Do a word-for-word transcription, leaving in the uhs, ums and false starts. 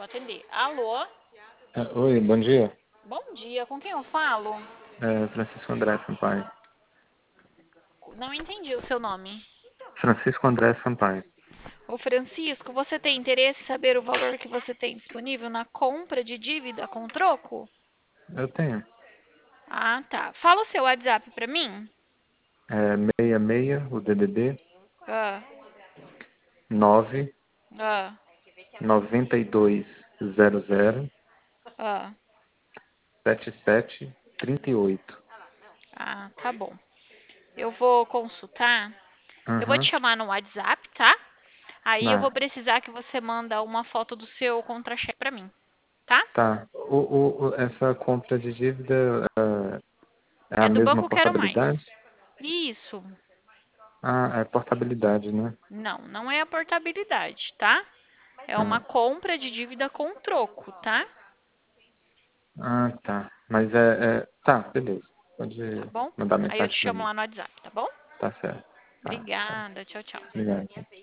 atender. Alô? Ah, oi, bom dia. Bom dia, com quem eu falo? É Francisco André Sampaio. Não entendi o seu nome. Francisco André Sampaio. Ô Francisco, você tem interesse em saber o valor que você tem disponível na compra de dívida com troco? Eu tenho. Ah, tá. Fala o seu WhatsApp pra mim. É seis seis, o D D D, Ah, nove ah, nove dois zero zero ah. sete sete três oito. Ah, tá bom. Eu vou consultar. Eu vou te Aham. chamar no WhatsApp, tá? Aí eu vou Ah, precisar que você manda uma foto do seu contra-cheque pra mim, tá? tá. O, o, o- essa compra de dívida é é a É do mesma Banco Quero Mais. portabilidade? Isso. Ah, é portabilidade, né? Não, não é a portabilidade, tá? É uma Ah, compra de dívida com troco, tá? ah, tá. Mas é, é... Tá, beleza. Pode Tá bom? mandar Aí eu mensagem te pra chamo mim. lá no WhatsApp, tá bom? Tá certo. Tá, tá. Obrigada. Tchau, tchau. Obrigado.